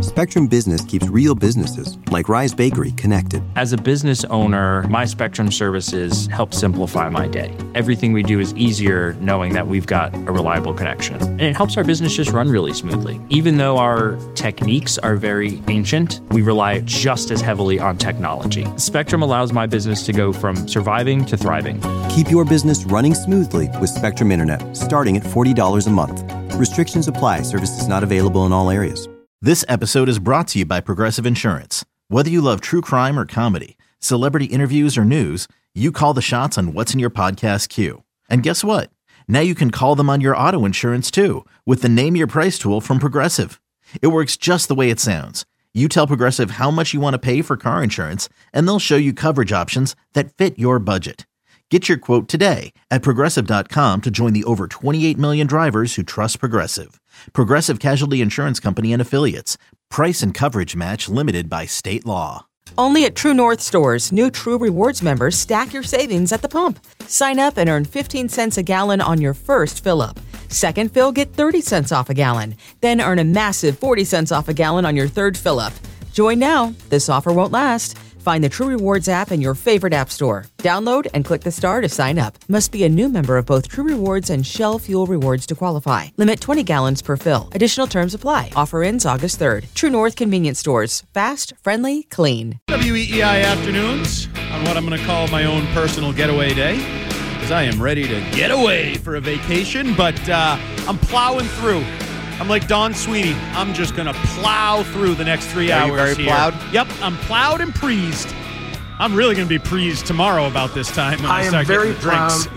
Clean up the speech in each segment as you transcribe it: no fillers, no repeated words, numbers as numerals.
Spectrum Business keeps real businesses, like Rise Bakery, connected. As a business owner, my Spectrum services help simplify my day. Everything we do is easier knowing that we've got a reliable connection. And it helps our business just run really smoothly. Even though our techniques are very ancient, we rely just as heavily on technology. Spectrum allows my business to go from surviving to thriving. Keep your business running smoothly with Spectrum Internet, starting at $40 a month. Restrictions apply. Services not available in all areas. This episode is brought to you by Progressive Insurance. Whether you love true crime or comedy, celebrity interviews or news, you call the shots on what's in your podcast queue. And guess what? Now you can call them on your auto insurance too with the Name Your Price tool from Progressive. It works just the way it sounds. You tell Progressive how much you want to pay for car insurance, and they'll show you coverage options that fit your budget. Get your quote today at Progressive.com to join the over 28 million drivers who trust Progressive. Progressive Casualty Insurance Company and Affiliates. Price and coverage match limited by state law. Only at True North stores, new True Rewards members stack your savings at the pump. Sign up and earn 15 cents a gallon on your first fill-up. Second fill, get 30 cents off a gallon. Then earn a massive 40 cents off a gallon on your third fill-up. Join now. This offer won't last. Find the True Rewards app in your favorite app store. Download and click the star to sign up. Must be a new member of both True Rewards and Shell Fuel Rewards to qualify. Limit 20 gallons per fill. Additional terms apply. Offer ends August 3rd. True North Convenience Stores. Fast, friendly, clean. WEEI afternoons on what I'm going to call my own personal getaway day, because I am ready to get away for a vacation, but I'm plowing through. I'm like Don Sweeney. I'm just going to plow through the next 3 hours. Are you very plowed? Yep, I'm plowed and preezed. I'm really going to be preezed tomorrow about this time when I start getting the drinks.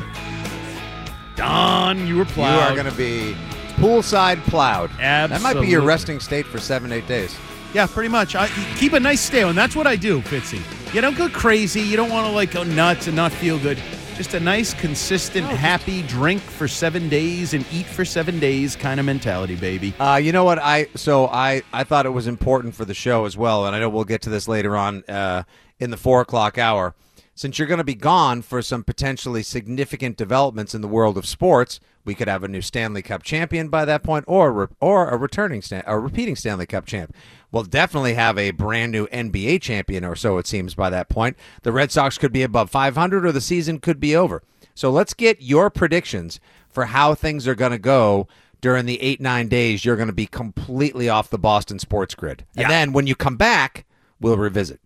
Don, you were plowed. You are going to be poolside plowed. Absolutely. That might be your resting state for 7-8 days. Yeah, pretty much. Keep a nice stay, and that's what I do, Fitzy. You don't go crazy. You don't want to go nuts and not feel good. Just a nice, consistent, happy drink for 7 days and eat for 7 days kind of mentality, baby. You know what? I thought it was important for the show as well, and I know we'll get to this later on in the 4 o'clock hour. Since you're going to be gone for some potentially significant developments in the world of sports, we could have a new Stanley Cup champion by that point, or a repeating Stanley Cup champ. We'll definitely have a brand new NBA champion, or so it seems by that point. The Red Sox could be above 500, or the season could be over. So let's get your predictions for how things are going to go during the 8-9 days you're going to be completely off the Boston sports grid. Yeah. And then when you come back, we'll revisit.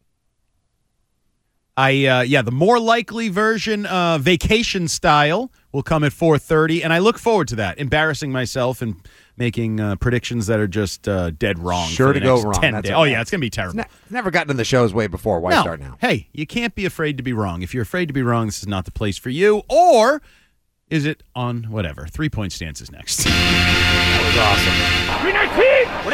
The more likely version, vacation style, will come at 4:30, and I look forward to that. Embarrassing myself and making predictions that are just dead wrong. Sure to go wrong. 10 days. Oh, yeah, it's going to be terrible. It's never gotten in the shows way before. Why start now? Hey, you can't be afraid to be wrong. If you're afraid to be wrong, this is not the place for you. Or is it on whatever? 3-point stance is next. That was awesome. 319!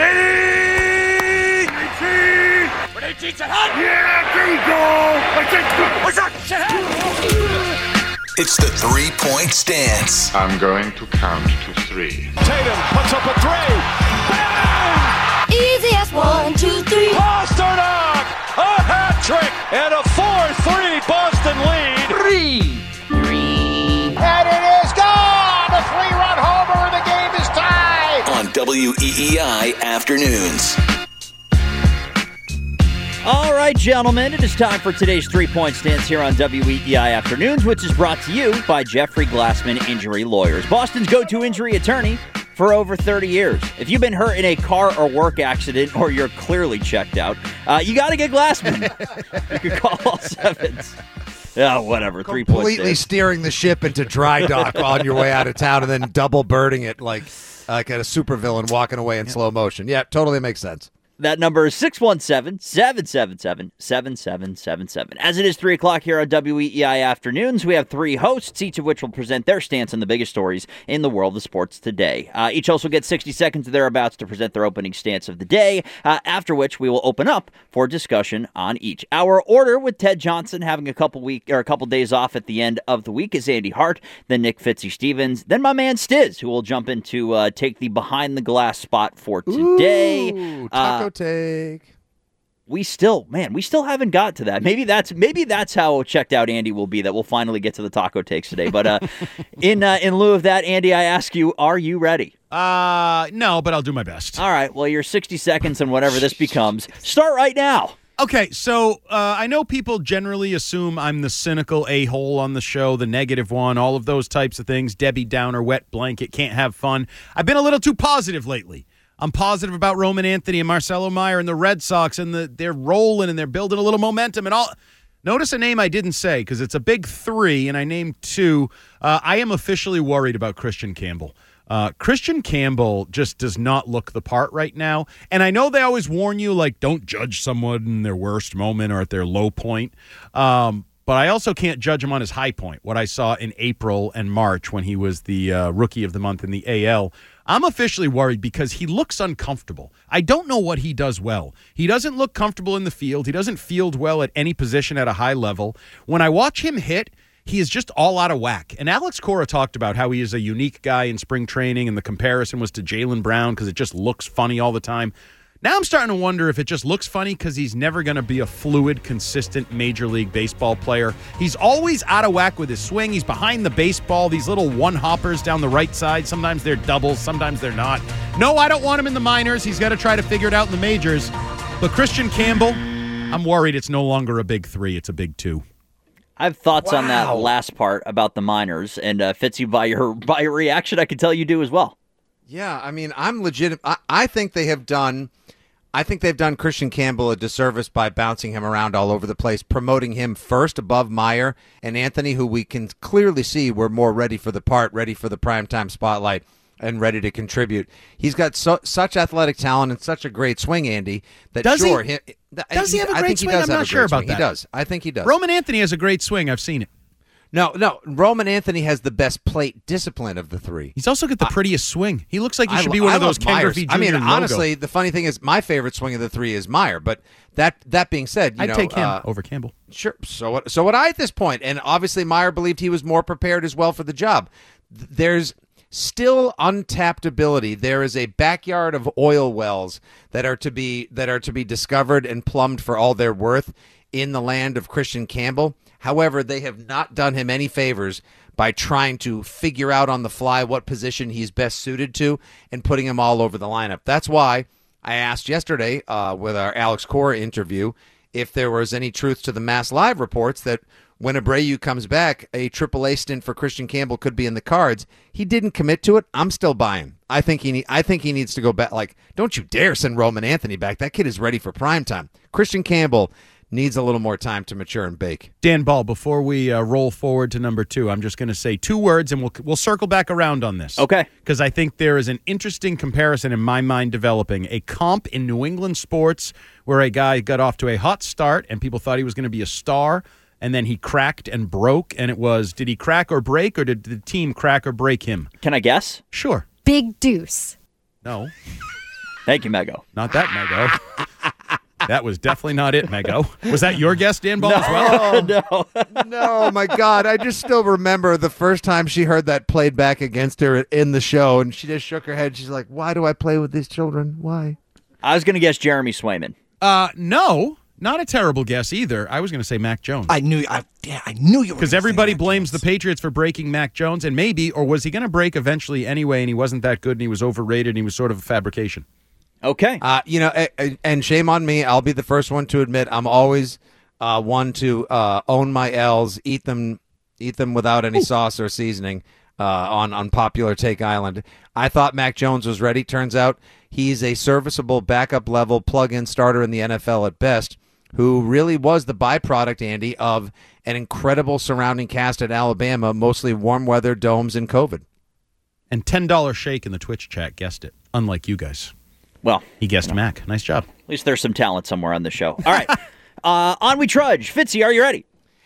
318! Yeah, there you go! What's up? It's the 3-point stance. I'm going to count to 3. Tatum puts up a 3. Bang! Easy as 1, 2, 3. Pasternak! A hat trick and a 4-3 Boston lead. 3. And it is gone! A 3-run homer and the game is tied! On WEEI Afternoons. All right, gentlemen, it is time for today's 3-point stance here on WEEI Afternoons, which is brought to you by Jeffrey Glassman Injury Lawyers, Boston's go-to injury attorney for over 30 years. If you've been hurt in a car or work accident, or you're clearly checked out, you got to get Glassman. You can call all sevens. Yeah, whatever. 3-point stance. Completely steering the ship into dry dock on your way out of town and then double birding it like a supervillain walking away in slow motion. Yeah, totally makes sense. That number is 617-777-7777. As it is 3 o'clock here on WEEI Afternoons, we have 3 hosts, each of which will present their stance on the biggest stories in the world of sports today. Each also gets 60 seconds or thereabouts to present their opening stance of the day, after which we will open up for discussion on each. Our order, with Ted Johnson having a couple days off at the end of the week, is Andy Hart, then Nick Fitzy Stevens, then my man Stiz, who will jump in to take the behind-the-glass spot for today. Ooh, taco take. We still haven't got to that. Maybe that's how checked out Andy will be, that we'll finally get to the taco takes today. But in lieu of that, Andy, I ask you, are you ready? No, but I'll do my best. All right. Well, your 60 seconds and whatever this becomes. Start right now. Okay, so I know people generally assume I'm the cynical a-hole on the show, the negative one, all of those types of things. Debbie Downer, wet blanket, can't have fun. I've been a little too positive lately. I'm positive about Roman Anthony and Marcelo Meyer and the Red Sox, and they're rolling and they're building a little momentum and all. Notice a name I didn't say because it's a big three, and I named two. I am officially worried about Christian Campbell. Christian Campbell just does not look the part right now. And I know they always warn you, like, don't judge someone in their worst moment or at their low point. But I also can't judge him on his high point, what I saw in April and March when he was the Rookie of the Month in the AL. I'm officially worried because he looks uncomfortable. I don't know what he does well. He doesn't look comfortable in the field. He doesn't field well at any position at a high level. When I watch him hit, he is just all out of whack. And Alex Cora talked about how he is a unique guy in spring training, and the comparison was to Jaylen Brown because it just looks funny all the time. Now I'm starting to wonder if it just looks funny because he's never going to be a fluid, consistent Major League Baseball player. He's always out of whack with his swing. He's behind the baseball, these little one-hoppers down the right side. Sometimes they're doubles, sometimes they're not. No, I don't want him in the minors. He's got to try to figure it out in the majors. But Christian Campbell, I'm worried it's no longer a big three. It's a big two. I have thoughts on that last part about the minors, and Fitzy, by your reaction, I can tell you do as well. Yeah, I mean, I'm legit. I think they have done. I think they've done Christian Campbell a disservice by bouncing him around all over the place, promoting him first above Meyer and Anthony, who we can clearly see were more ready for the part, ready for the primetime spotlight, and ready to contribute. He's got such athletic talent and such a great swing, Andy. That does sure, he? Does he have a great swing? I'm not sure about that. He does. I think he does. Roman Anthony has a great swing. I've seen it. No. Roman Anthony has the best plate discipline of the three. He's also got the prettiest swing. He looks like he should be one of those Ken Griffey Jr. I mean, honestly, logo. the funny thing is my favorite swing of the three is Meyer. But that being said, I'd take him over Campbell. Sure. So would I at this point. And obviously Meyer believed he was more prepared as well for the job. There's still untapped ability. There is a backyard of oil wells that are to be discovered and plumbed for all their worth in the land of Christian Campbell. However, they have not done him any favors by trying to figure out on the fly what position he's best suited to and putting him all over the lineup. That's why I asked yesterday with our Alex Cora interview if there was any truth to the Mass Live reports that when Abreu comes back, a AAA stint for Christian Campbell could be in the cards. He didn't commit to it. I'm still buying. I think he needs to go back. Like, don't you dare send Roman Anthony back. That kid is ready for prime time. Christian Campbell needs a little more time to mature and bake. Dan Ball, before we roll forward to number two, I'm just going to say two words, and we'll circle back around on this. Okay. Because I think there is an interesting comparison in my mind developing. A comp in New England sports where a guy got off to a hot start, and people thought he was going to be a star, and then he cracked and broke, and it was, did he crack or break, or did the team crack or break him? Can I guess? Sure. Big Deuce. No. Thank you, Mego. Not that Mego. That was definitely not it, Mego. Was that your guess, Dan Ball, as well? No, my God. I just still remember the first time she heard that played back against her in the show, and she just shook her head. She's like, why do I play with these children? Why? I was going to guess Jeremy Swayman. No. Not a terrible guess either. I was going to say Mac Jones. I knew you were. Because everybody blames the Patriots for breaking Mac Jones, and maybe, or was he going to break eventually anyway, and he wasn't that good, and he was overrated, and he was sort of a fabrication. Okay. And shame on me. I'll be the first one to admit I'm always one to own my L's, eat them without any sauce or seasoning on Popular Take Island. I thought Mac Jones was ready. Turns out he's a serviceable backup level plug-in starter in the NFL at best, who really was the byproduct, Andy, of an incredible surrounding cast at Alabama, mostly warm weather, domes, and COVID. And $10 shake in the Twitch chat guessed it, unlike you guys. Well, he guessed Mac. Nice job. At least there's some talent somewhere on the show. All right. On we trudge. Fitzy, are you ready?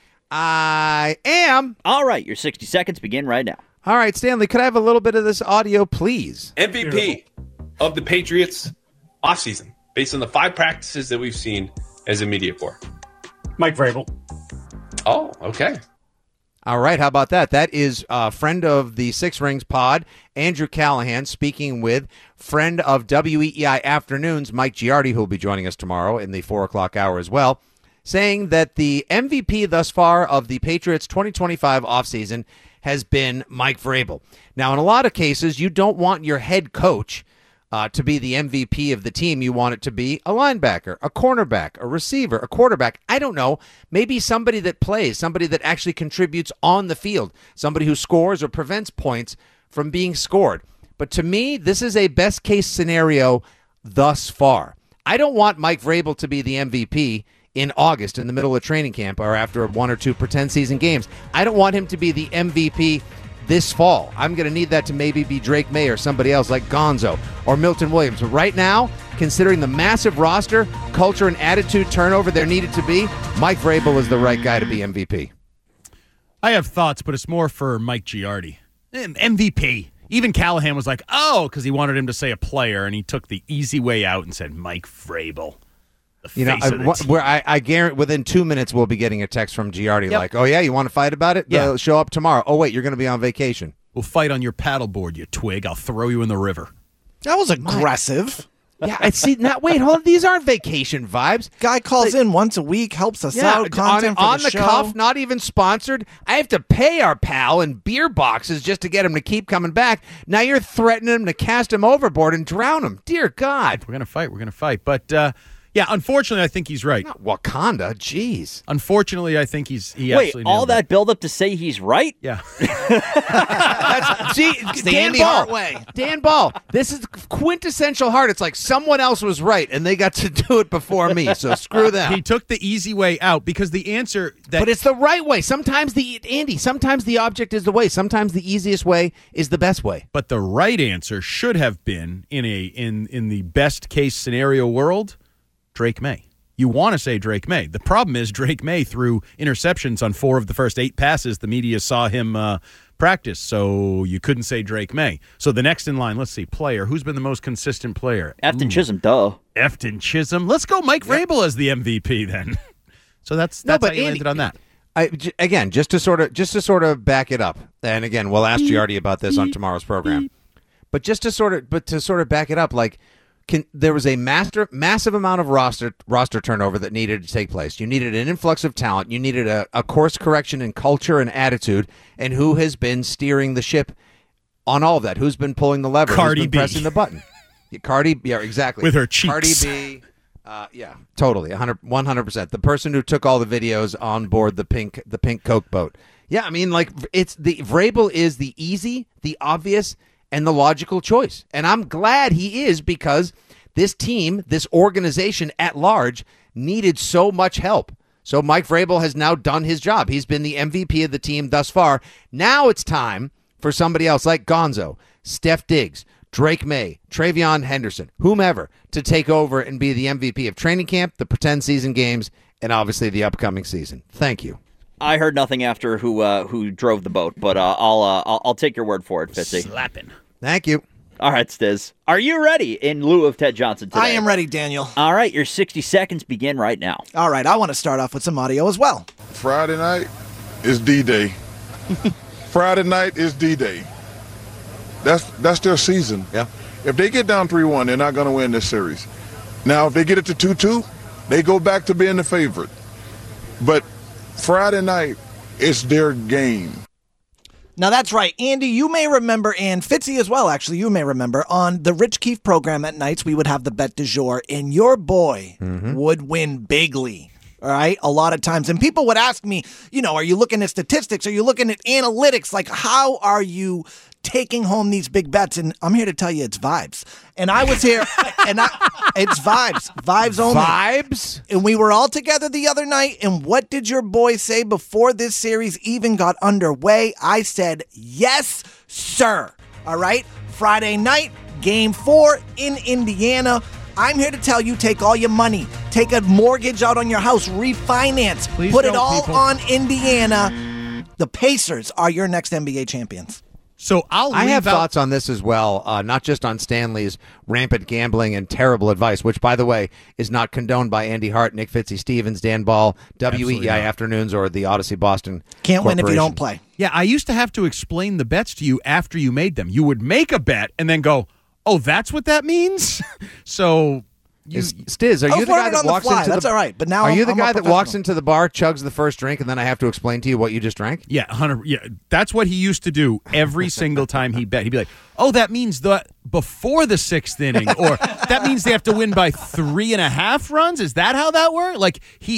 I am. All right. Your 60 seconds begin right now. All right, Stanley, could I have a little bit of this audio, please? MVP of the Patriots offseason, based on the 5 practices that we've seen as a media corps. Mike Vrabel. Oh, okay. All right, how about that? That is a friend of the Six Rings pod, Andrew Callahan, speaking with friend of WEEI Afternoons, Mike Giardi, who will be joining us tomorrow in the 4 o'clock hour as well, saying that the MVP thus far of the Patriots 2025 offseason has been Mike Vrabel. Now, in a lot of cases, you don't want your head coach to be the MVP of the team. You want it to be a linebacker, a cornerback, a receiver, a quarterback. I don't know. Maybe somebody that plays, somebody that actually contributes on the field, somebody who scores or prevents points from being scored. But to me, this is a best-case scenario thus far. I don't want Mike Vrabel to be the MVP in August in the middle of training camp or after 1 or 2 pretend season games. I don't want him to be the MVP this fall. I'm going to need that to maybe be Drake May or somebody else like Gonzo or Milton Williams. But right now, considering the massive roster, culture, and attitude turnover there needed to be, Mike Vrabel is the right guy to be MVP. I have thoughts, but it's more for Mike Giardi. MVP. Even Callahan was like, oh, because he wanted him to say a player, and he took the easy way out and said Mike Vrabel. I guarantee within 2 minutes we'll be getting a text from Giardi like, oh, yeah, you want to fight about it? Yeah. Show up tomorrow. Oh, wait, you're going to be on vacation. We'll fight on your paddleboard, you twig. I'll throw you in the river. That was aggressive. Yeah, I see. Wait, hold on. These aren't vacation vibes. Guy calls in once a week, helps us out. Content on for the show. cuff, not even sponsored. I have to pay our pal in beer boxes just to get him to keep coming back. Now you're threatening him to cast him overboard and drown him. Dear God. We're going to fight. But, yeah, unfortunately, I think he's right. Not Wakanda, jeez. Unfortunately, I think he Wait, absolutely all nailed that build-up to say he's right? Yeah. Dan Ball. Dan Ball. This is quintessential Hart. It's like someone else was right, and they got to do it before me, so screw them. He took the easy way out because the answer... But it's the right way. Sometimes the object is the way. Sometimes the easiest way is the best way. But the right answer should have been, in the best-case scenario world... Drake May. You want to say Drake May. The problem is Drake May threw interceptions on 4 of the first 8 passes. The media saw him practice, so you couldn't say Drake May. So the next in line, let's see, player. Who's been the most consistent player? Efton Chisholm, duh. Efton Chisholm. Let's go Mike Vrabel as the MVP then. So that's how you landed on that. Again, just to sort of back it up, and again, we'll ask Giardi about this on tomorrow's program. But just to sort of back it up, like. There was a massive amount of roster turnover that needed to take place. You needed an influx of talent. You needed a course correction in culture and attitude. And who has been steering the ship on all of that? Who's been pulling the lever? Cardi Who's been B. Pressing the button? Cardi, yeah, exactly. With her cheeks. Cardi B, yeah, totally, 100%. The person who took all the videos on board the pink Coke boat. Yeah, I mean, like Vrabel is the easy, the obvious, and the logical choice. And I'm glad he is because this team, this organization at large, needed so much help. So Mike Vrabel has now done his job. He's been the MVP of the team thus far. Now it's time for somebody else like Gonzo, Steph Diggs, Drake May, Travion Henderson, whomever, to take over and be the MVP of training camp, the pretend season games, and obviously the upcoming season. Thank you. I heard nothing after who drove the boat, but I'll take your word for it, Fitzy. Slapping. Thank you. All right, Stiz. Are you ready in lieu of Ted Johnson today? I am ready, Daniel. All right, your 60 seconds begin right now. All right, I want to start off with some audio as well. Friday night is D-Day. Friday night is D-Day. That's their season. Yeah. If they get down 3-1, they're not going to win this series. Now, if they get it to 2-2, they go back to being the favorite. But Friday night is their game. Now, that's right. Andy, you may remember, and Fitzy as well, actually, you may remember, on the Rich Keefe program at nights, we would have the bet du jour, and your boy would win bigly. All right, a lot of times. And people would ask me, are you looking at statistics? Are you looking at analytics? Like, how are you taking home these big bets? And I'm here to tell you it's vibes. And I was here, it's vibes. Vibes only. Vibes? And we were all together the other night, and what did your boy say before this series even got underway? I said, yes, sir. All right, Friday night, Game 4 in Indiana. I'm here to tell you, take all your money. Take a mortgage out on your house. Refinance. Please Put it don't, all people. on Indiana. The Pacers are your next NBA champions. So I have thoughts on this as well, not just on Stanley's rampant gambling and terrible advice, which, by the way, is not condoned by Andy Hart, Nick Fitzy Stevens, Dan Ball, WEEI Afternoons, or the Odyssey Boston Can't win if you don't play. Yeah, I used to have to explain the bets to you after you made them. You would make a bet and then go, oh, that's what that means? So Stiz, are you the guy that walks into That's all right. But now are you the I'm guy a that walks into the bar, chugs the first drink, and then I have to explain to you what you just drank? Yeah, 100. Yeah, that's what he used to do every single time he bet. He'd be like, "Oh, that means before the 6th inning, or that means they have to win by 3.5 runs. Is that how that works?" Like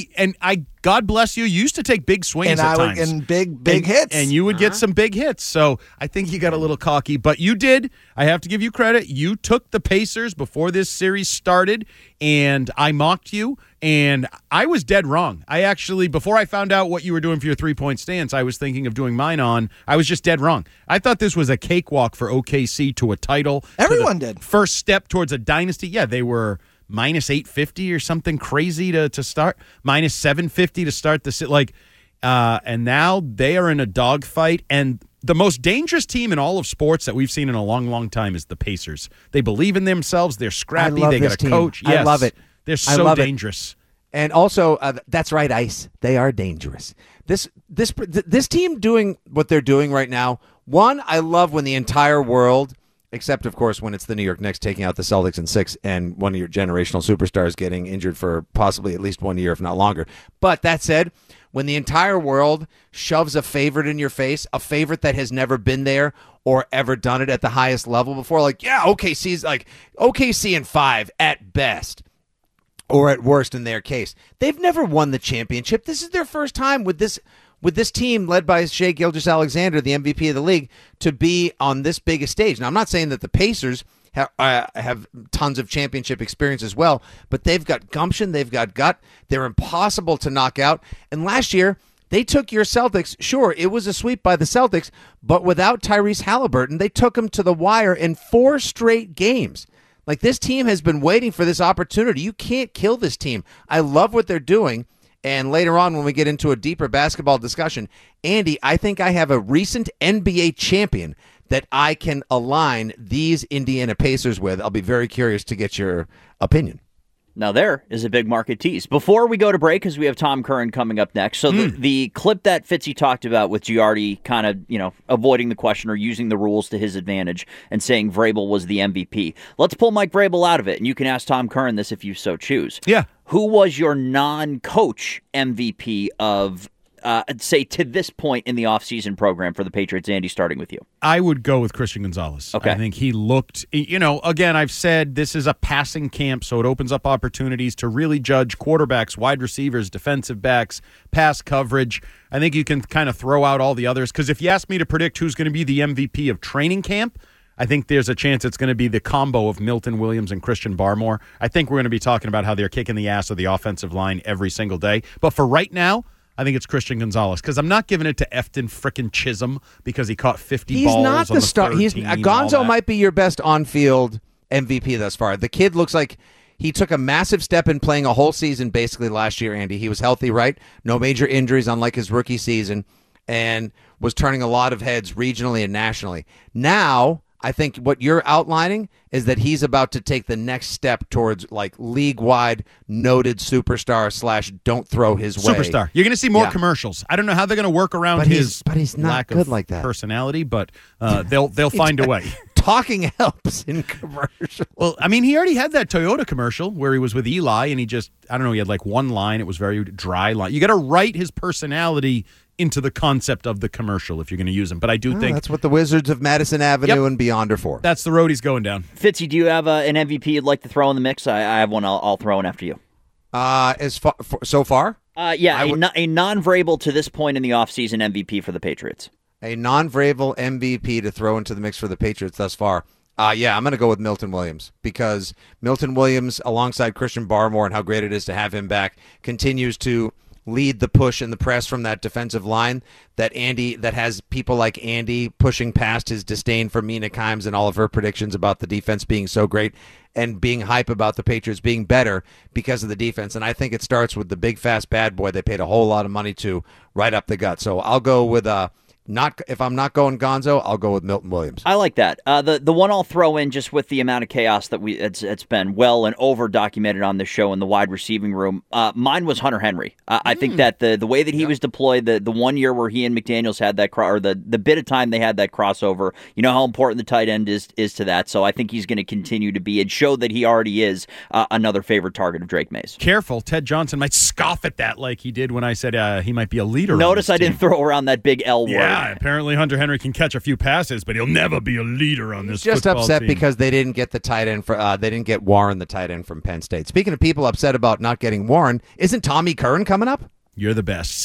God bless you, used to take big swings at times. And big hits. And you would get some big hits. So I think you got a little cocky. But you did. I have to give you credit. You took the Pacers before this series started, and I mocked you, and I was dead wrong. I actually, before I found out what you were doing for your three-point stance, I was thinking of doing mine on. I was just dead wrong. I thought this was a cakewalk for OKC to a title. Everyone did. First step towards a dynasty. Yeah, they were minus 850 or something crazy to start, minus 750 to start the and now they are in a dogfight. And the most dangerous team in all of sports that we've seen in a long, long time is the Pacers. They believe in themselves. They're scrappy. They got a coach. Yes, I love it. They're so dangerous. And also, that's right, Ice. They are dangerous. This team doing what they're doing right now. One, I love when the entire world, except, of course, when it's the New York Knicks taking out the Celtics in 6 and one of your generational superstars getting injured for possibly at least 1 year, if not longer. But that said, when the entire world shoves a favorite in your face, a favorite that has never been there or ever done it at the highest level before, like, yeah, OKC's like OKC in 5 at best, or at worst in their case. They've never won the championship. This is their first time with this team led by Shai Gilgeous-Alexander, the MVP of the league, to be on this big a stage. Now, I'm not saying that the Pacers have tons of championship experience as well, but they've got gumption, they've got gut, they're impossible to knock out. And last year, they took your Celtics. Sure, it was a sweep by the Celtics, but without Tyrese Halliburton, they took them to the wire in 4 straight games. Like, this team has been waiting for this opportunity. You can't kill this team. I love what they're doing. And later on, when we get into a deeper basketball discussion, Andy, I think I have a recent NBA champion that I can align these Indiana Pacers with. I'll be very curious to get your opinion. Now there is a big market tease. Before we go to break, because we have Tom Curran coming up next. So the clip that Fitzy talked about with Giardi kind of, avoiding the question or using the rules to his advantage and saying Vrabel was the MVP. Let's pull Mike Vrabel out of it, and you can ask Tom Curran this if you so choose. Yeah. Who was your non-coach MVP of, say, to this point in the offseason program for the Patriots? Andy, starting with you. I would go with Christian Gonzalez. Okay. I think he looked, again, I've said this is a passing camp, so it opens up opportunities to really judge quarterbacks, wide receivers, defensive backs, pass coverage. I think you can kind of throw out all the others, because if you ask me to predict who's going to be the MVP of training camp, I think there's a chance it's going to be the combo of Milton Williams and Christian Barmore. I think we're going to be talking about how they're kicking the ass of the offensive line every single day. But for right now, I think it's Christian Gonzalez, because I'm not giving it to Efton frickin' Chisholm because he caught 50 balls not on the star. third team. Gonzo might be your best on-field MVP thus far. The kid looks like he took a massive step in playing a whole season basically last year, Andy. He was healthy, right? No major injuries, unlike his rookie season, and was turning a lot of heads regionally and nationally. Now, I think what you're outlining is that he's about to take the next step towards like league-wide noted superstar / don't throw his way. Superstar. You're going to see more commercials. I don't know how they're going to work around his not lack good of like that. personality, but they'll find a way. Talking helps in commercials. Well, I mean, he already had that Toyota commercial where he was with Eli, and he had like one line. It was very dry line. You got to write his personality into the concept of the commercial if you're going to use him. But I do think that's what the Wizards of Madison Avenue and beyond are for. That's the road he's going down. Fitzy, do you have an MVP you'd like to throw in the mix? I have one. I'll throw in after you. So far? Yeah, a non-Vrabel to this point in the offseason MVP for the Patriots. A non-Vrabel MVP to throw into the mix for the Patriots thus far. I'm going to go with Milton Williams, because Milton Williams, alongside Christian Barmore and how great it is to have him back, continues to lead the push and the press from that defensive line that has people like Andy pushing past his disdain for Mina Kimes and all of her predictions about the defense being so great and being hype about the Patriots being better because of the defense. And I think it starts with the big, fast bad boy they paid a whole lot of money to right up the gut. So I'll go with if I'm not going Gonzo, I'll go with Milton Williams. I like that. The one I'll throw in, just with the amount of chaos that it's been well and over documented on the show in the wide receiving room. Mine was Hunter Henry. I think that the way that he was deployed, the 1 year where he and McDaniels had that or the bit of time they had that crossover, you know how important the tight end is to that. So I think he's going to continue to be and show that he already is another favorite target of Drake Mays. Careful, Ted Johnson might scoff at that like he did when I said he might be a leader. Notice I didn't throw around that big L word. Yeah, apparently Hunter Henry can catch a few passes, but he'll never be a leader on this Just football upset team. because they didn't get the tight end they didn't get Warren, the tight end from Penn State. Speaking of people upset about not getting Warren, isn't Tommy Curran coming up? You're the best.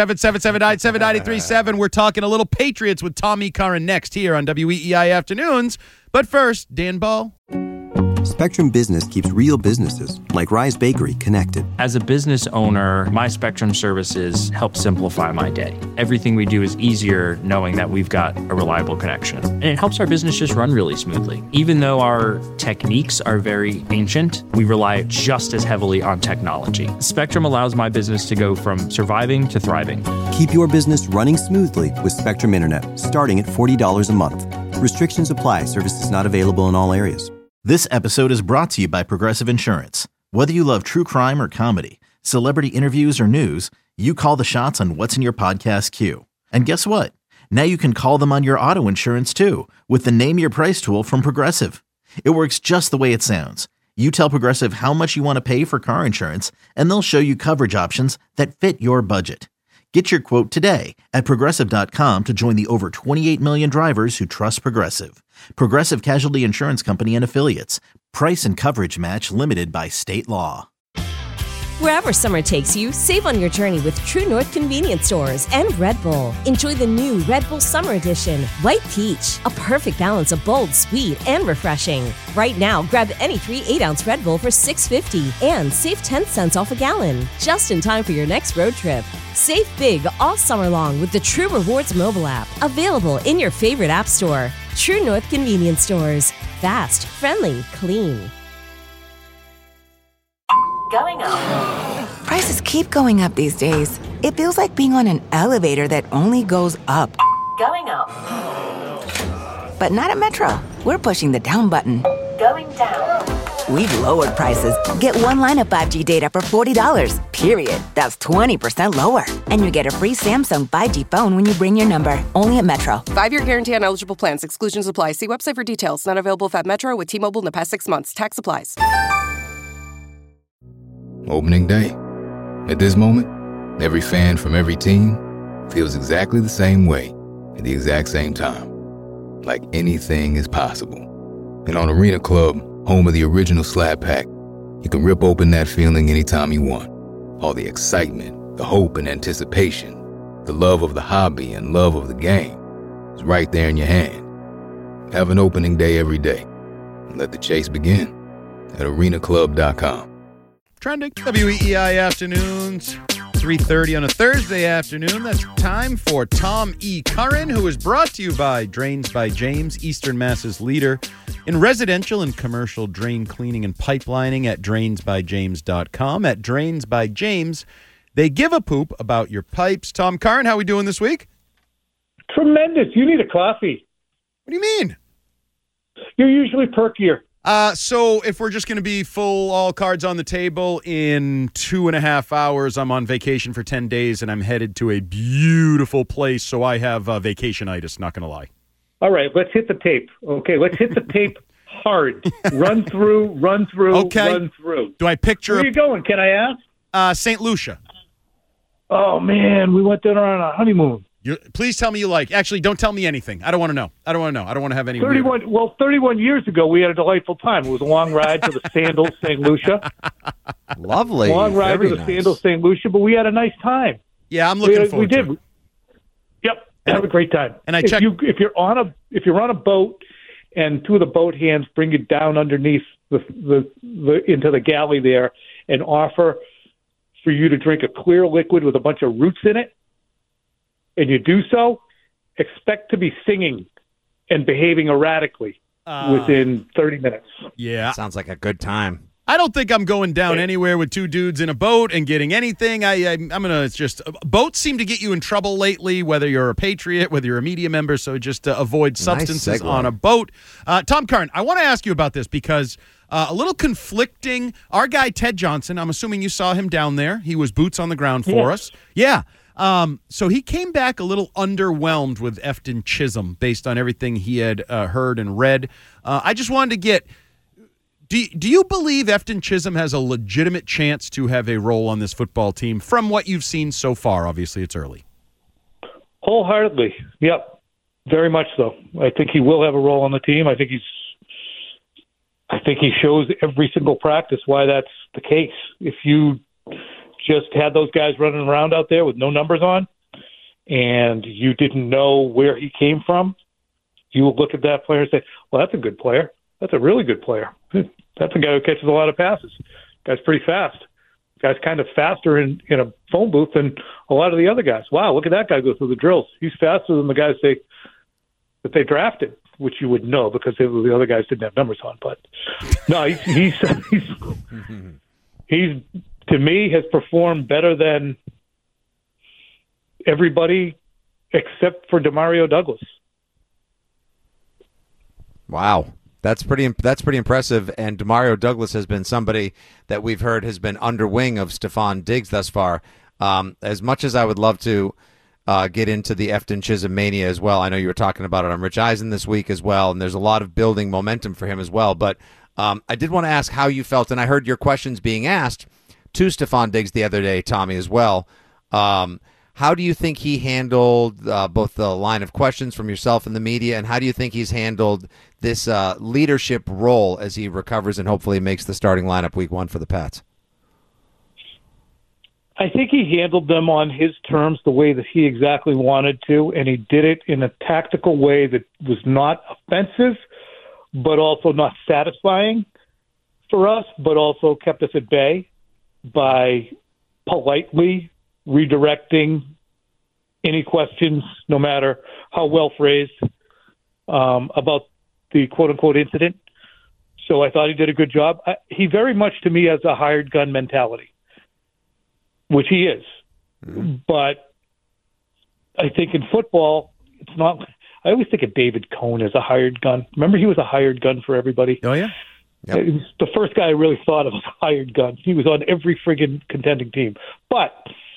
617-779-7937. We're talking a little Patriots with Tommy Curran next here on WEEI Afternoons. But first, Dan Ball. Spectrum Business keeps real businesses, like Rise Bakery, connected. As a business owner, my Spectrum services help simplify my day. Everything we do is easier knowing that we've got a reliable connection. And it helps our business just run really smoothly. Even though our techniques are very ancient, we rely just as heavily on technology. Spectrum allows my business to go from surviving to thriving. Keep your business running smoothly with Spectrum Internet, starting at $40 a month. Restrictions apply. Services not available in all areas. This episode is brought to you by Progressive Insurance. Whether you love true crime or comedy, celebrity interviews or news, you call the shots on what's in your podcast queue. And guess what? Now you can call them on your auto insurance too with the Name Your Price tool from Progressive. It works just the way it sounds. You tell Progressive how much you want to pay for car insurance, and they'll show you coverage options that fit your budget. Get your quote today at Progressive.com to join the over 28 million drivers who trust Progressive. Progressive Casualty Insurance Company and Affiliates. Price and coverage match limited by state law. Wherever summer takes you, save on your journey with True North Convenience Stores and Red Bull. Enjoy the new Red Bull Summer Edition, White Peach, a perfect balance of bold, sweet, and refreshing. Right now, grab any 3 8-ounce Red Bull for $6.50 and save 10 cents off a gallon. Just in time for your next road trip. Save big all summer long with the True Rewards mobile app, available in your favorite app store. True North Convenience Stores. Fast, friendly, clean. Going up. Prices keep going up these days. It feels like being on an elevator that only goes up. Going up. But not at Metro. We're pushing the down button. Going down. We've lowered prices. Get one line of 5G data for $40, period. That's 20% lower. And you get a free Samsung 5G phone when you bring your number. Only at Metro. 5-year guarantee on eligible plans. Exclusions apply. See website for details. Not available at Metro with T-Mobile in the past 6 months. Tax applies. Opening day. At this moment, every fan from every team feels exactly the same way at the exact same time. Like anything is possible. And on Arena Club, home of the original Slab Pack, you can rip open that feeling anytime you want. All the excitement, the hope and anticipation, the love of the hobby and love of the game is right there in your hand. Have an opening day every day. And let the chase begin at arenaclub.com. Trending WEEI Afternoons, 3:30 on a Thursday afternoon. That's time for Tom E. Curran, who is brought to you by Drains by James, Eastern Mass's leader in residential and commercial drain cleaning and pipelining at drainsbyjames.com. At Drains by James, they give a poop about your pipes. Tom Curran, how are we doing this week? Tremendous. You need a coffee. What do you mean? You're usually perkier. So if we're just going to be full all cards on the table, in 2.5 hours, I'm on vacation for 10 days, and I'm headed to a beautiful place, so I have vacationitis, not going to lie. All right, let's hit the tape. Okay, let's hit the tape hard. Run through, okay. Run through. Do I picture... Where are you going, can I ask? St. Lucia. Oh, man, we went there on a honeymoon. Please tell me you like. Actually, don't tell me anything. I don't want to know. I don't want to have any. 31 years ago, we had a delightful time. It was a long ride to the Sandals, St. Lucia. Lovely. Long ride Very to the nice. Sandals, St. Lucia, but we had a nice time. Yeah, I'm looking forward to it. We did. Yep, have a great time. And if you're on a boat, and two of the boat hands bring you down underneath the into the galley there, and offer for you to drink a clear liquid with a bunch of roots in it, and you do so, expect to be singing and behaving erratically within 30 minutes. Yeah. Sounds like a good time. I don't think I'm going down anywhere with two dudes in a boat and getting anything. I'm going to just – boats seem to get you in trouble lately, whether you're a Patriot, whether you're a media member, so just avoid substances on a boat. Tom Curran, I want to ask you about this because a little conflicting. Our guy Ted Johnson, I'm assuming you saw him down there. He was boots on the ground for us. Yeah. So he came back a little underwhelmed with Efton Chisholm based on everything he had heard and read. I just wanted to get – Do you believe Efton Chisholm has a legitimate chance to have a role on this football team from what you've seen so far? Obviously, it's early. Wholeheartedly. Yep. Very much so. I think he will have a role on the team. I think he shows every single practice why that's the case. If you just had those guys running around out there with no numbers on and you didn't know where he came from, you would look at that player and say, well, that's a good player. That's a really good player. That's a guy who catches a lot of passes. Guy's pretty fast. Guy's kind of faster in a phone booth than a lot of the other guys. Wow, look at that guy go through the drills. He's faster than the guys that they drafted, which you would know because the other guys didn't have numbers on. But no, he's to me has performed better than everybody except for Demario Douglas. Wow. That's pretty impressive, and Demario Douglas has been somebody that we've heard has been under wing of Stephon Diggs thus far. As much as I would love to get into the Efton Chisholm mania as well, I know you were talking about it on Rich Eisen this week as well, and there's a lot of building momentum for him as well. But I did want to ask how you felt, and I heard your questions being asked to Stephon Diggs the other day, Tommy, as well. How do you think he handled both the line of questions from yourself and the media, and how do you think he's handled this leadership role as he recovers and hopefully makes the starting lineup week 1 for the Pats? I think he handled them on his terms the way that he exactly wanted to, and he did it in a tactical way that was not offensive, but also not satisfying for us, but also kept us at bay by politely redirecting any questions, no matter how well phrased, about the quote-unquote incident. So I thought he did a good job. He very much, to me, has a hired gun mentality, which he is. Mm-hmm. But I think in football, it's not – I always think of David Cohn as a hired gun. Remember, he was a hired gun for everybody? Oh, yeah? Yep. He was the first guy I really thought of as a hired gun. He was on every friggin' contending team. But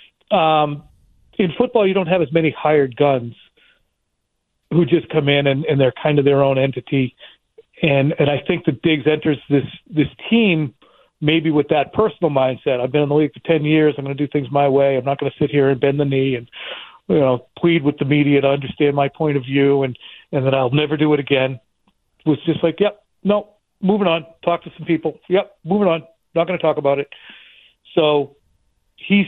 in football, you don't have as many hired guns who just come in and they're kind of their own entity. And I think that Diggs enters this team maybe with that personal mindset. I've been in the league for 10 years. I'm going to do things my way. I'm not going to sit here and bend the knee and plead with the media to understand my point of view and that I'll never do it again. It was just like, yep, no, moving on. Talk to some people. Yep, moving on. Not going to talk about it. So he's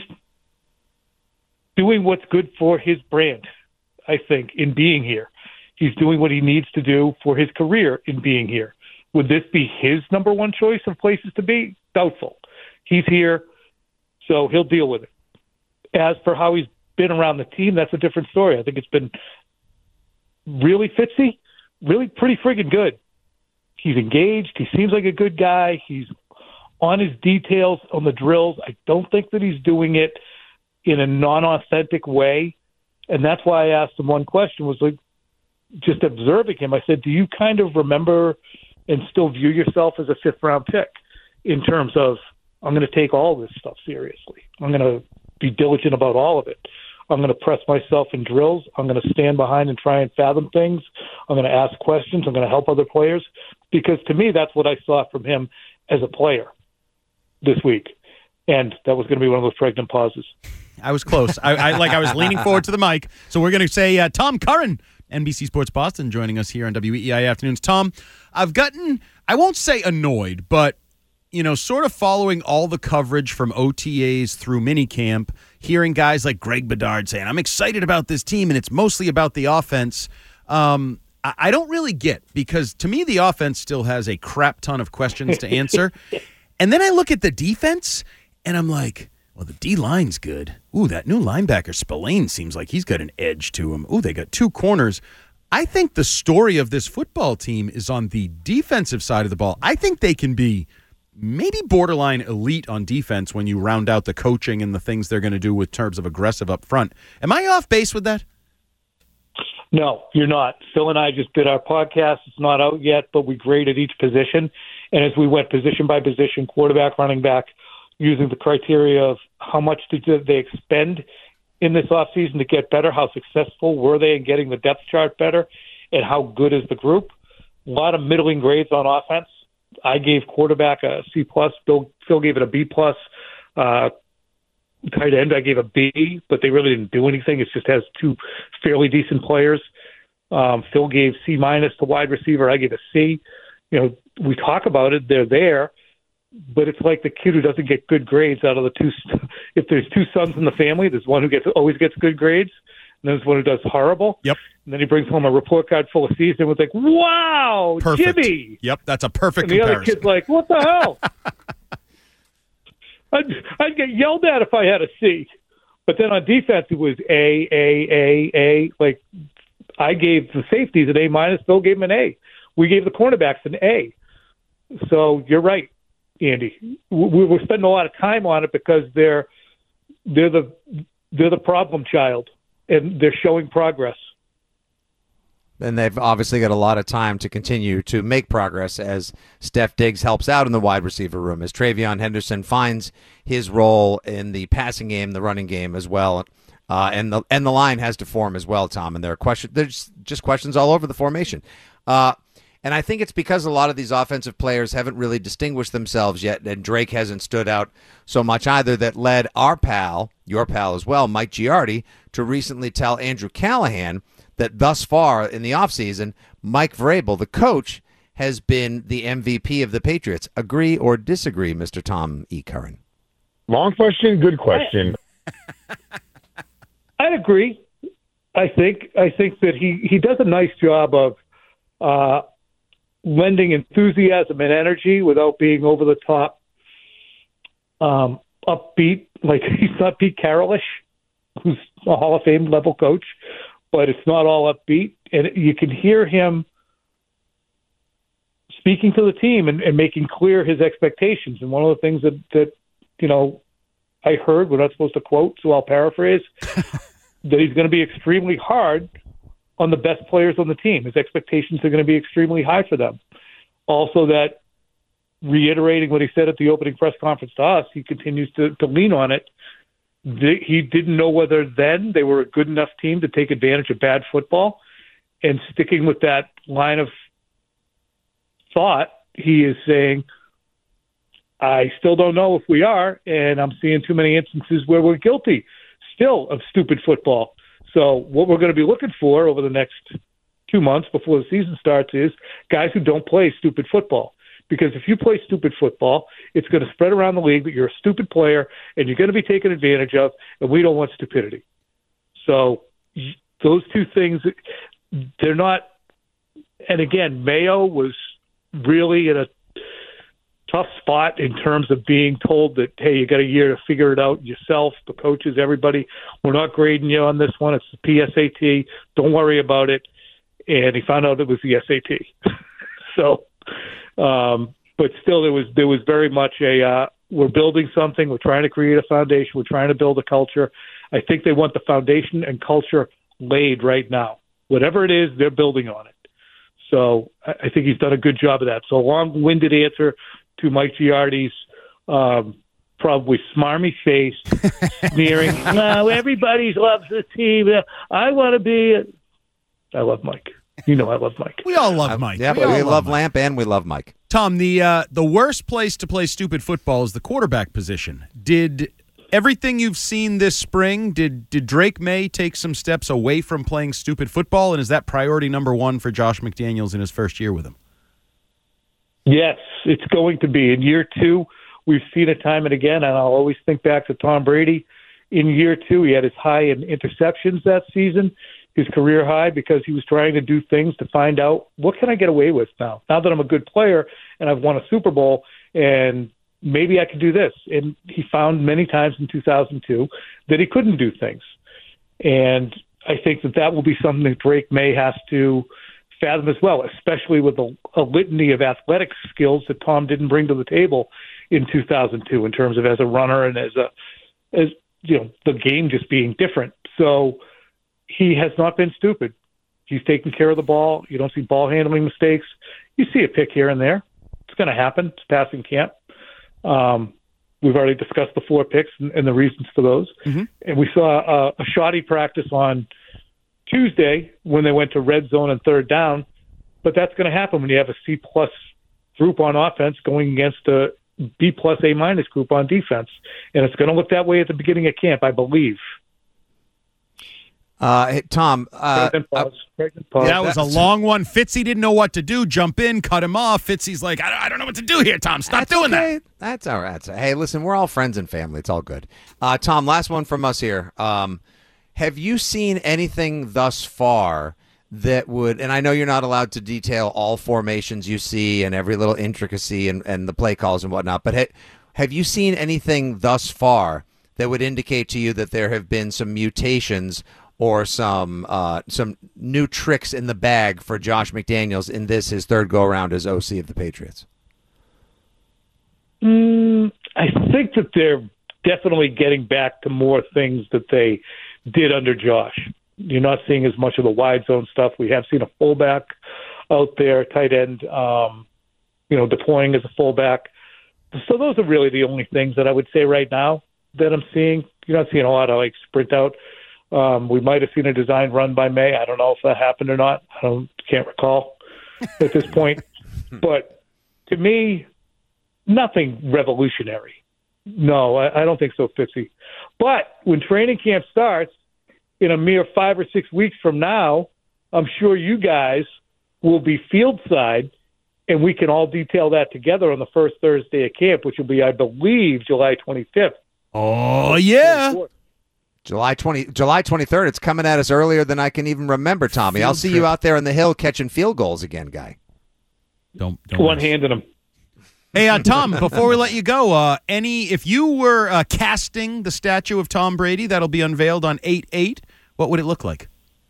doing what's good for his brand, I think, in being here. He's doing what he needs to do for his career in being here. Would this be his number one choice of places to be? Doubtful. He's here, so he'll deal with it. As for how he's been around the team, that's a different story. I think it's been really Fitzy, really pretty friggin' good. He's engaged. He seems like a good guy. He's on his details on the drills. I don't think that he's doing it in a non-authentic way. And that's why I asked him one question, was like, just observing him, I said, do you kind of remember and still view yourself as a fifth-round pick in terms of, I'm going to take all this stuff seriously. I'm going to be diligent about all of it. I'm going to press myself in drills. I'm going to stand behind and try and fathom things. I'm going to ask questions. I'm going to help other players. Because to me, that's what I saw from him as a player this week. And that was going to be one of those pregnant pauses. I was close. I was leaning forward to the mic. So we're going to say Tom Curran, NBC Sports Boston, joining us here on WEEI Afternoons. Tom, I've gotten, I won't say annoyed, but, sort of following all the coverage from OTAs through minicamp, hearing guys like Greg Bedard saying, I'm excited about this team, and it's mostly about the offense. I don't really get, because to me the offense still has a crap ton of questions to answer. And then I look at the defense, and I'm like, well, the D-line's good. Ooh, that new linebacker, Spillane, seems like he's got an edge to him. Ooh, they got two corners. I think the story of this football team is on the defensive side of the ball. I think they can be maybe borderline elite on defense when you round out the coaching and the things they're going to do with terms of aggressive up front. Am I off base with that? No, you're not. Phil and I just did our podcast. It's not out yet, but we graded each position. And as we went position by position, quarterback, running back, using the criteria of how much did they expend in this offseason to get better, how successful were they in getting the depth chart better, and how good is the group. A lot of middling grades on offense. I gave quarterback a C+. Phil gave it a B+. Tight end, I gave a B, but they really didn't do anything. It just has two fairly decent players. Phil gave C- to wide receiver. I gave a C. You know, we talk about it. They're there, but it's like the kid who doesn't get good grades out of the two. If there's two sons in the family, there's one who always gets good grades, and there's one who does horrible. Yep. And then he brings home a report card full of C's, and was like, "Wow, Perfect. Jimmy!" Yep, that's a perfect and the comparison. other kid's like, "What the hell?" I'd get yelled at if I had a C. But then on defense, it was A. Like, I gave the safeties an A-. Phil gave them an A. We gave the cornerbacks an A. So you're right, Andy. We're spending a lot of time on it because they're the problem child, and they're showing progress. And they've obviously got a lot of time to continue to make progress as Steph Diggs helps out in the wide receiver room, as Travion Henderson finds his role in the passing game, the running game as well. And the line has to form as well, Tom. And there's just questions all over the formation. And I think it's because a lot of these offensive players haven't really distinguished themselves yet, and Drake hasn't stood out so much either, that led our pal, your pal as well, Mike Giardi, to recently tell Andrew Callahan that thus far in the offseason, Mike Vrabel, the coach, has been the MVP of the Patriots. Agree or disagree, Mr. Tom E. Curran? Long question, good question. I agree. I think that he does a nice job of lending enthusiasm and energy without being over the top upbeat. Like, he's not Pete Carrolish, who's a Hall of Fame level coach, but it's not all upbeat. And you can hear him speaking to the team and making clear his expectations. And one of the things that you know, I heard, we're not supposed to quote, so I'll paraphrase, that he's going to be extremely hard on the best players on the team. His expectations are going to be extremely high for them. Also, that reiterating what he said at the opening press conference to us, he continues to lean on it. He didn't know whether then they were a good enough team to take advantage of bad football. And sticking with that line of thought, he is saying, I still don't know if we are, and I'm seeing too many instances where we're guilty still of stupid football. So what we're going to be looking for over the next 2 months before the season starts is guys who don't play stupid football. Because if you play stupid football, it's going to spread around the league that you're a stupid player and you're going to be taken advantage of, and we don't want stupidity. So those two things, they're not – and again, Mayo was really in a tough spot in terms of being told that, hey, you got a year to figure it out yourself, the coaches, everybody. We're not grading you on this one. It's the PSAT. Don't worry about it. And he found out it was the SAT. So – but still, there was very much we're building something. We're trying to create a foundation. We're trying to build a culture. I think they want the foundation and culture laid right now. Whatever it is, they're building on it. So I think he's done a good job of that. So a long-winded answer to Mike Giardi's probably smarmy-faced, sneering, no, everybody loves the team. I want to be – I love Mike. You know I love Mike. We all love Mike. Yeah, we love Lamp and we love Mike. Tom, the worst place to play stupid football is the quarterback position. Did everything you've seen this spring, did Drake May take some steps away from playing stupid football, and is that priority number one for Josh McDaniels in his first year with him? Yes, it's going to be. In year two, we've seen it time and again, and I'll always think back to Tom Brady. In year two, he had his high in interceptions that season, his career high, because he was trying to do things to find out, what can I get away with now? Now that I'm a good player and I've won a Super Bowl, and maybe I can do this. And he found many times in 2002 that he couldn't do things. And I think that will be something that Drake May has to fathom as well, especially with a litany of athletic skills that Tom didn't bring to the table in 2002 in terms of as a runner and as the game just being different. So he has not been stupid. He's taking care of the ball. You don't see ball handling mistakes. You see a pick here and there. It's going to happen. It's passing camp. We've already discussed the 4 picks and the reasons for those. Mm-hmm. And we saw a shoddy practice on Tuesday when they went to red zone and third down. But that's going to happen when you have a C-plus group on offense going against a B-plus, A-minus group on defense. And it's going to look that way at the beginning of camp, I believe. Hey, Tom. Pause. That was a long one. Fitzy didn't know what to do. Jump in, cut him off. Fitzy's like, I don't know what to do here, Tom. Stop doing that. That's all right. Hey, listen, we're all friends and family. It's all good. Tom, last one from us here. Have you seen anything thus far that would, and I know you're not allowed to detail all formations you see and every little intricacy and the play calls and whatnot, but have you seen anything thus far that would indicate to you that there have been some mutations or some new tricks in the bag for Josh McDaniels in his third go-around as OC of the Patriots? I think that they're definitely getting back to more things that they did under Josh. You're not seeing as much of the wide zone stuff. We have seen a fullback out there, tight end, deploying as a fullback. So those are really the only things that I would say right now that I'm seeing. You're not seeing a lot of sprint out. We might have seen a design run by May. I don't know if that happened or not. Can't recall at this point. But to me, nothing revolutionary. No, I don't think so, Fitzy. But when training camp starts in a mere 5 or 6 weeks from now, I'm sure you guys will be field side, and we can all detail that together on the first Thursday of camp, which will be, I believe, July 25th. Oh, yeah. July 23rd. It's coming at us earlier than I can even remember, Tommy. I'll see you out there on the hill catching field goals again, guy. Don't one-handed them. Hey, Tom, before we let you go, if you were casting the statue of Tom Brady that'll be unveiled on 8/8, what would it look like?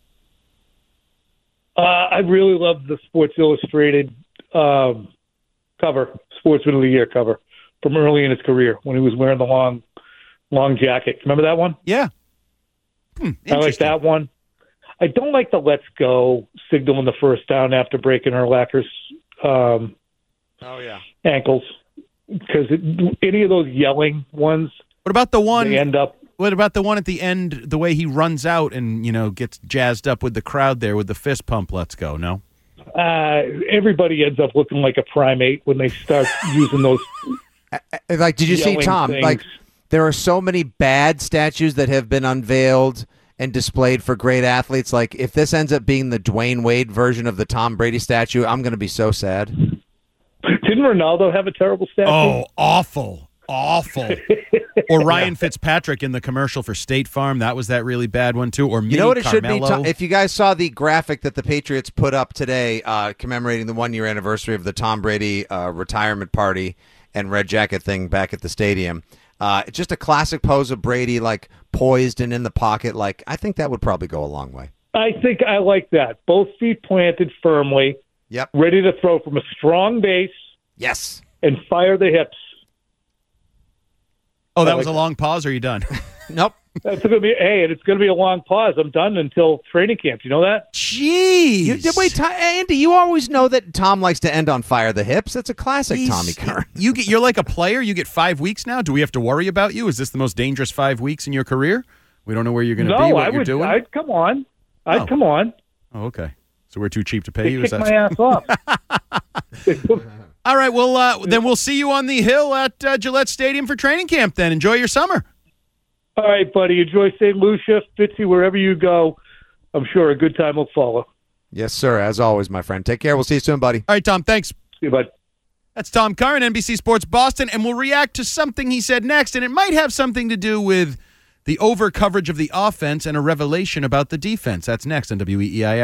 I really love the Sports Illustrated cover, Sportsman of the Year cover from early in his career when he was wearing the long jacket. Remember that one? Yeah. I like that one. I don't like the let's go signal in the first down after breaking Urlacher's ankles, because any of those yelling ones. What about the one? They end up. What about the one at the end? The way he runs out and gets jazzed up with the crowd there with the fist pump. Let's go. No. Everybody ends up looking like a primate when they start using those. Did you see, Tom? Things. There are so many bad statues that have been unveiled and displayed for great athletes. Like, if this ends up being the Dwayne Wade version of the Tom Brady statue, I'm going to be so sad. Didn't Ronaldo have a terrible statue? Oh, awful. Or Ryan Fitzpatrick in the commercial for State Farm. That was that really bad one, too. Or you know what it Carmelo. should be? If you guys saw the graphic that the Patriots put up today commemorating the 1-year anniversary of the Tom Brady retirement party and red jacket thing back at the stadium, just a classic pose of Brady, poised and in the pocket. I think that would probably go a long way. I think I like that. Both feet planted firmly. Yep. Ready to throw from a strong base. Yes. And fire the hips. Oh, that was a long pause, or are you done? Nope. It's going to be it's going to be a long pause. I'm done until training camp. You know that? Jeez. Wait, Andy, you always know that Tom likes to end on fire the hips. That's a classic Tommy Kern. You're like a player. You get 5 weeks now. Do we have to worry about you? Is this the most dangerous 5 weeks in your career? We don't know where you're going to be, what you're doing? I'd come on. Come on. Oh, okay. So we're too cheap to pay you? Kick my ass off. All right, well, then we'll see you on the hill at Gillette Stadium for training camp then. Enjoy your summer. All right, buddy. Enjoy St. Lucia, Fitzy, wherever you go. I'm sure a good time will follow. Yes, sir. As always, my friend. Take care. We'll see you soon, buddy. All right, Tom. Thanks. See you, bud. That's Tom Curran, NBC Sports Boston, and we'll react to something he said next, and it might have something to do with the over-coverage of the offense and a revelation about the defense. That's next on WEEI After.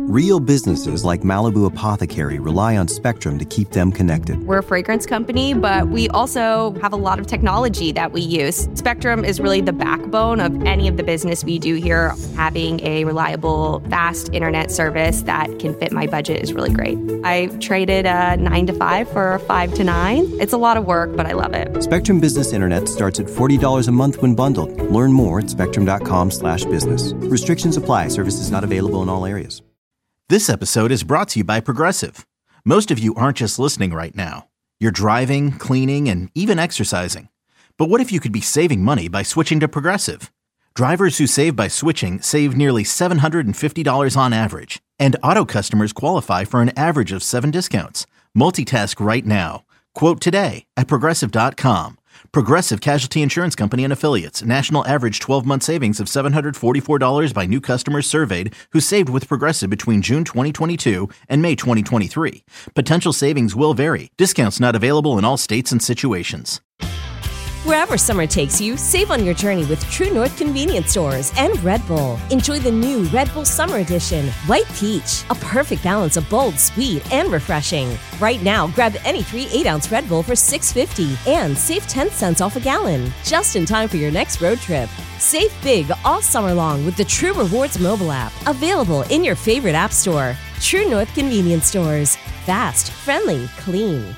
Real businesses like Malibu Apothecary rely on Spectrum to keep them connected. We're a fragrance company, but we also have a lot of technology that we use. Spectrum is really the backbone of any of the business we do here. Having a reliable, fast internet service that can fit my budget is really great. I traded a 9 to 5 for a 5 to 9. It's a lot of work, but I love it. Spectrum Business Internet starts at $40 a month when bundled. Learn more at spectrum.com/business. Restrictions apply. Services not available in all areas. This episode is brought to you by Progressive. Most of you aren't just listening right now. You're driving, cleaning, and even exercising. But what if you could be saving money by switching to Progressive? Drivers who save by switching save nearly $750 on average. And auto customers qualify for an average of 7 discounts. Multitask right now. Quote today at Progressive.com. Progressive Casualty Insurance Company and Affiliates. National average 12-month savings of $744 by new customers surveyed who saved with Progressive between June 2022 and May 2023. Potential savings will vary. Discounts not available in all states and situations. Wherever summer takes you, save on your journey with True North Convenience Stores and Red Bull. Enjoy the new Red Bull Summer Edition, White Peach, a perfect balance of bold, sweet, and refreshing. Right now, grab any 3 8-ounce Red Bull for $6.50 and save 10 cents off a gallon, just in time for your next road trip. Save big all summer long with the True Rewards mobile app, available in your favorite app store. True North Convenience Stores. Fast, friendly, clean.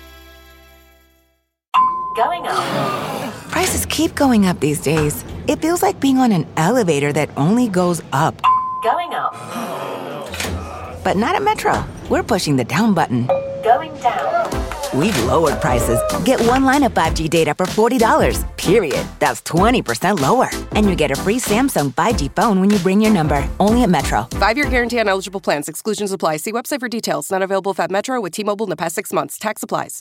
Going up. Prices keep going up these days. It feels like being on an elevator that only goes up. Going up. But not at Metro. We're pushing the down button. Going down. We've lowered prices. Get one line of 5G data for $40, period. That's 20% lower. And you get a free Samsung 5G phone when you bring your number. Only at Metro. 5-year guarantee on eligible plans. Exclusions apply. See website for details. Not available at Metro with T-Mobile in the past 6 months. Tax applies.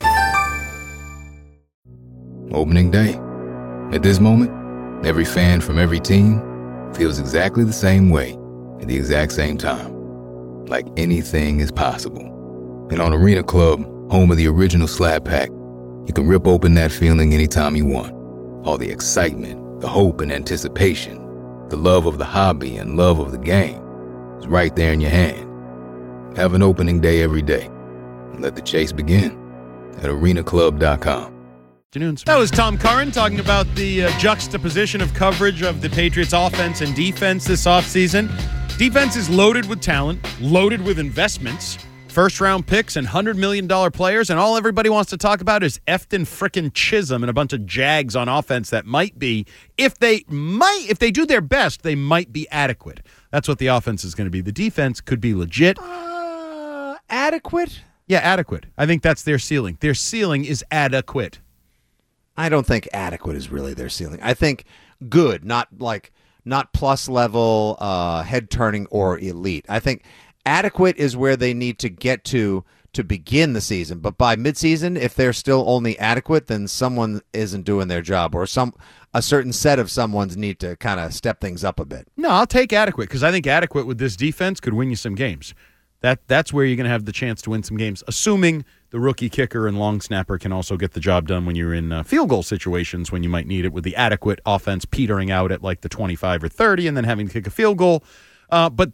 Opening day. At this moment, every fan from every team feels exactly the same way at the exact same time. Like anything is possible. And on Arena Club, home of the original Slab Pack, you can rip open that feeling anytime you want. All the excitement, the hope and anticipation, the love of the hobby and love of the game is right there in your hand. Have an opening day every day. And let the chase begin at arenaclub.com. That was Tom Curran talking about the juxtaposition of coverage of the Patriots offense and defense this offseason. Defense is loaded with talent, loaded with investments, first-round picks and $100 million players, and all everybody wants to talk about is Efton frickin' Chisholm and a bunch of Jags on offense that might be, if they do their best, they might be adequate. That's what the offense is going to be. The defense could be legit. Adequate? Yeah, adequate. I think that's their ceiling. Their ceiling is adequate. I don't think adequate is really their ceiling. I think good, not plus level, head turning or elite. I think adequate is where they need to get to begin the season. But by midseason, if they're still only adequate, then someone isn't doing their job, or a certain set of someone's need to kind of step things up a bit. No, I'll take adequate because I think adequate with this defense could win you some games. That's where you're going to have the chance to win some games, assuming the rookie kicker and long snapper can also get the job done when you're in field goal situations when you might need it, with the adequate offense petering out at like the 25 or 30 and then having to kick a field goal. But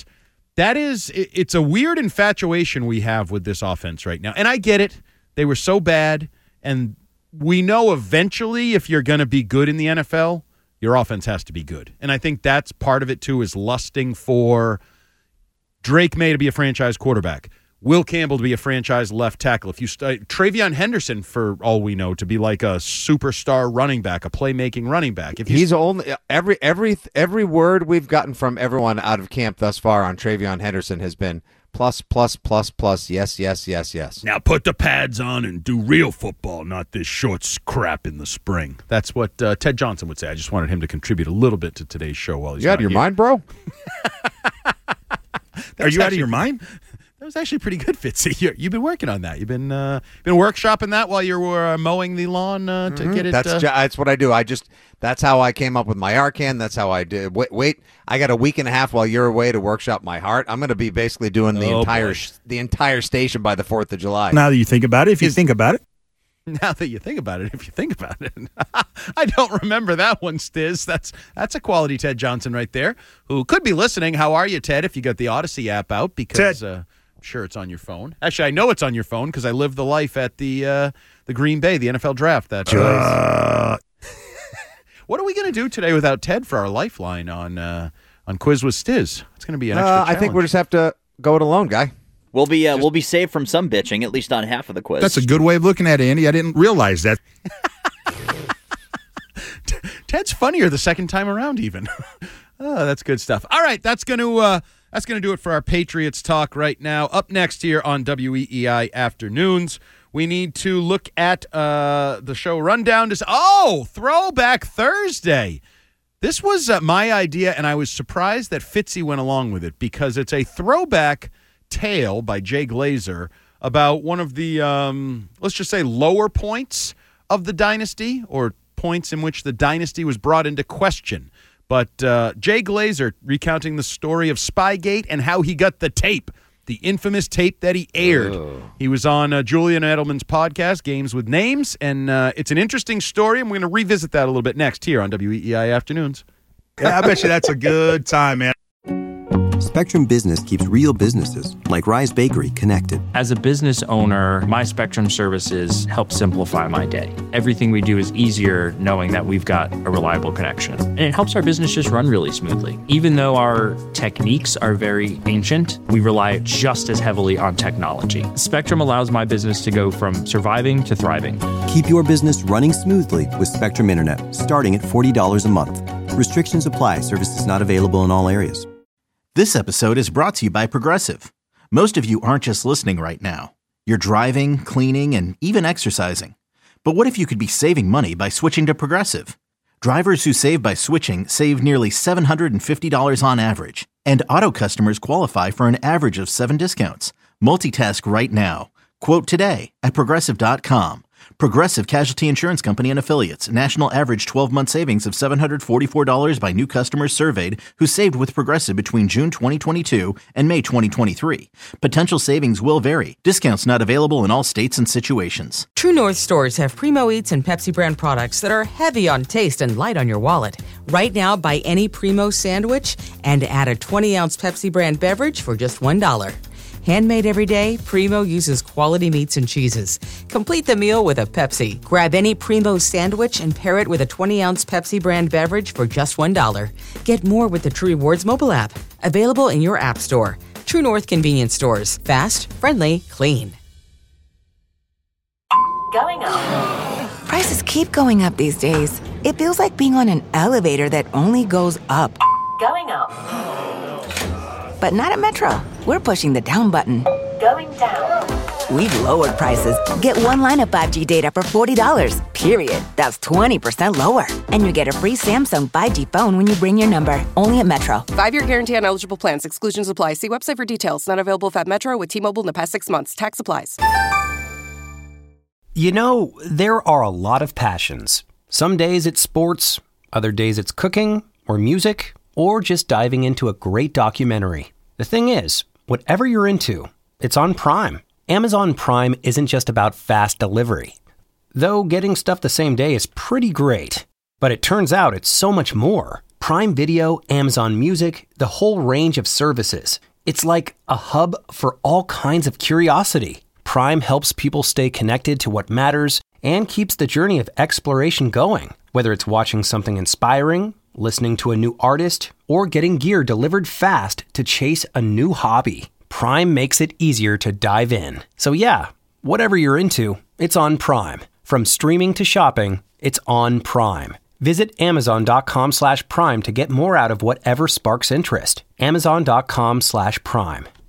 it's a weird infatuation we have with this offense right now. And I get it. They were so bad, and we know eventually if you're going to be good in the NFL, your offense has to be good. And I think that's part of it too, is lusting for Drake May to be a franchise quarterback, Will Campbell to be a franchise left tackle. If you Travion Henderson, for all we know, to be like a superstar running back, a playmaking running back. If he's only every word we've gotten from everyone out of camp thus far on Travion Henderson has been plus, yes. Now put the pads on and do real football, not this shorts crap in the spring. That's what Ted Johnson would say. I just wanted him to contribute a little bit to today's show while he's out of your mind, bro? Are you out of your mind? That was actually pretty good, Fitzy. You've been working on that. You've been workshopping that while you were mowing the lawn to get it. That's what I do. That's how I came up with my Arcan. That's how I did. Wait, I got a week and a half while you're away to workshop my heart. I'm going to be basically doing the entire station by the 4th of July. Now that you think about it, if you think about it. Now that you think about it, if you think about it. I don't remember that one, Stiz. That's a quality Ted Johnson right there, who could be listening. How are you, Ted, if you got the Odyssey app out? Because I'm sure it's on your phone. Actually, I know it's on your phone because I lived the life at the Green Bay, the NFL draft. That What are we going to do today without Ted for our lifeline on Quiz with Stiz? It's going to be an extra challenge. I think we'll just have to go it alone, guy. We'll be saved from some bitching, at least on half of the quiz. That's a good way of looking at it, Andy. I didn't realize that. Ted's funnier the second time around, even. Oh, that's good stuff. All right, that's going to do it for our Patriots talk right now. Up next here on WEEI Afternoons, we need to look at the show rundown. Throwback Thursday. This was my idea, and I was surprised that Fitzy went along with it because it's a throwback tale by Jay Glazer about one of the, let's just say, lower points of the dynasty, or points in which the dynasty was brought into question. But Jay Glazer recounting the story of Spygate and how he got the tape, the infamous tape that he aired. He was on Julian Edelman's podcast, Games with Names, and it's an interesting story, and we're going to revisit that a little bit next here on WEEI Afternoons. Yeah, I bet you that's a good time, man. Spectrum Business keeps real businesses, like Rise Bakery, connected. As a business owner, my Spectrum services help simplify my day. Everything we do is easier knowing that we've got a reliable connection. And it helps our business just run really smoothly. Even though our techniques are very ancient, we rely just as heavily on technology. Spectrum allows my business to go from surviving to thriving. Keep your business running smoothly with Spectrum Internet, starting at $40 a month. Restrictions apply. Services not available in all areas. This episode is brought to you by Progressive. Most of you aren't just listening right now. You're driving, cleaning, and even exercising. But what if you could be saving money by switching to Progressive? Drivers who save by switching save nearly $750 on average. And auto customers qualify for an average of 7 discounts. Multitask right now. Quote today at Progressive.com. Progressive Casualty Insurance Company and Affiliates. National average 12-month savings of $744 by new customers surveyed who saved with Progressive between June 2022 and May 2023. Potential savings will vary. Discounts not available in all states and situations. True North stores have Primo Eats and Pepsi brand products that are heavy on taste and light on your wallet. Right now, buy any Primo sandwich and add a 20-ounce Pepsi brand beverage for just $1. Handmade every day, Primo uses quality meats and cheeses. Complete the meal with a Pepsi. Grab any Primo sandwich and pair it with a 20-ounce Pepsi brand beverage for just $1. Get more with the True Rewards mobile app. Available in your app store. True North convenience stores. Fast, friendly, clean. Going up. Prices keep going up these days. It feels like being on an elevator that only goes up. Going up. But not at Metro. We're pushing the down button. Going down. We've lowered prices. Get one line of 5G data for $40, period. That's 20% lower. And you get a free Samsung 5G phone when you bring your number. Only at Metro. 5-year guarantee on eligible plans. Exclusions apply. See website for details. Not available at Metro with T-Mobile in the past 6 months. Tax applies. You know, there are a lot of passions. Some days it's sports. Other days it's cooking or music or just diving into a great documentary. The thing is, whatever you're into, it's on Prime. Amazon Prime isn't just about fast delivery. Though getting stuff the same day is pretty great. But it turns out it's so much more. Prime Video, Amazon Music, the whole range of services. It's like a hub for all kinds of curiosity. Prime helps people stay connected to what matters and keeps the journey of exploration going. Whether it's watching something inspiring, listening to a new artist, or getting gear delivered fast to chase a new hobby. Prime makes it easier to dive in. So yeah, whatever you're into, it's on Prime. From streaming to shopping, it's on Prime. Visit Amazon.com/Prime to get more out of whatever sparks interest. Amazon.com/Prime.